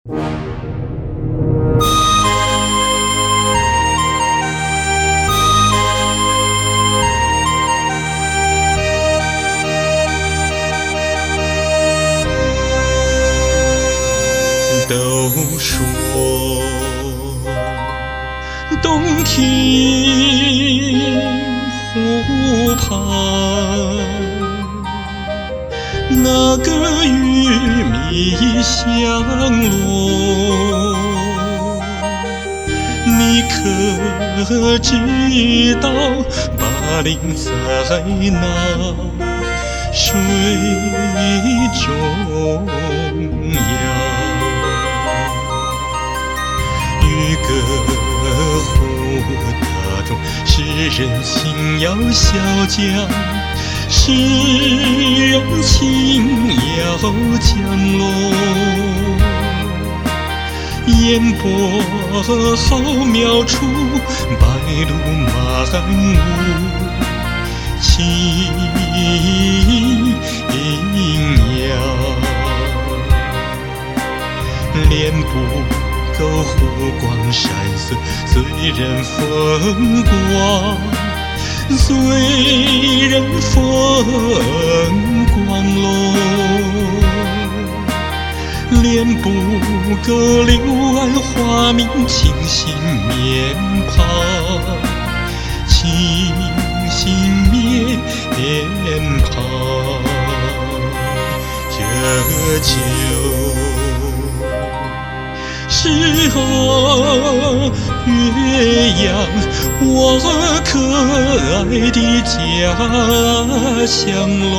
都说洞庭湖畔那个玉米香落，你可知道巴陵在那水中央？渔歌湖大众，诗人轻摇小桨，诗人轻摇江落，烟波浩渺处，白鹭漫舞轻摇，脸部篝湖光闪烁，随人风光，随人风光落。脸部勾柳暗花明，清新面庞，清新面庞，这就是岳阳，我可爱的家乡喽。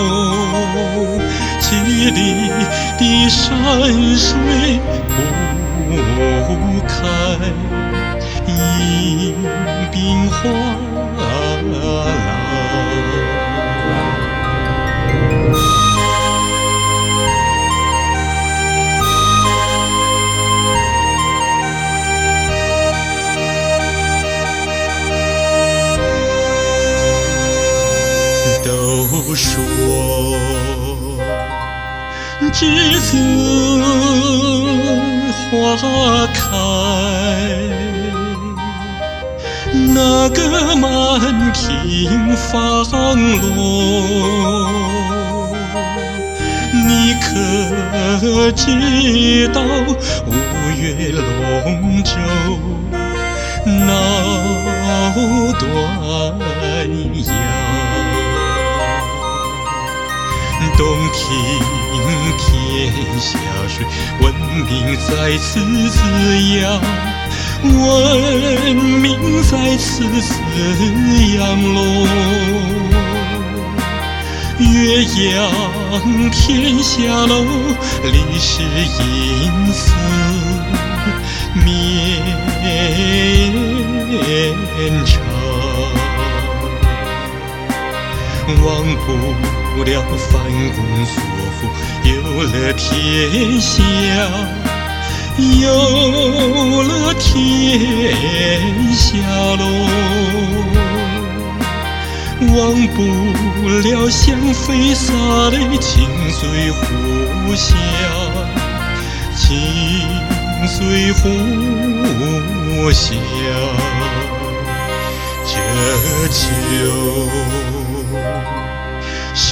绮丽的山水不开迎宾花郎。都说栀子花开，那个满庭芳落，你可知道五月龙舟闹端阳？洞庭天下水，文明在此滋养，文明在此滋养喽。岳阳天下喽，历史因此绵长，忘不了范公所赋，有了天下，有了天下喽。忘不了香飞洒的清水湖下，清水湖下，这就是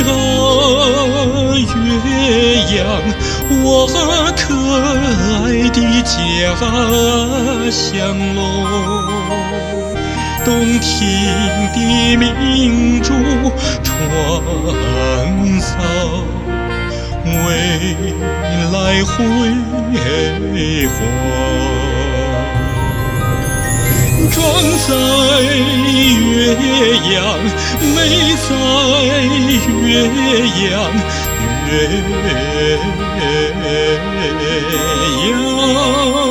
岳阳，我可爱的家乡喽。洞庭的明珠创造未来辉煌，壮在岳阳，美在岳阳，岳阳。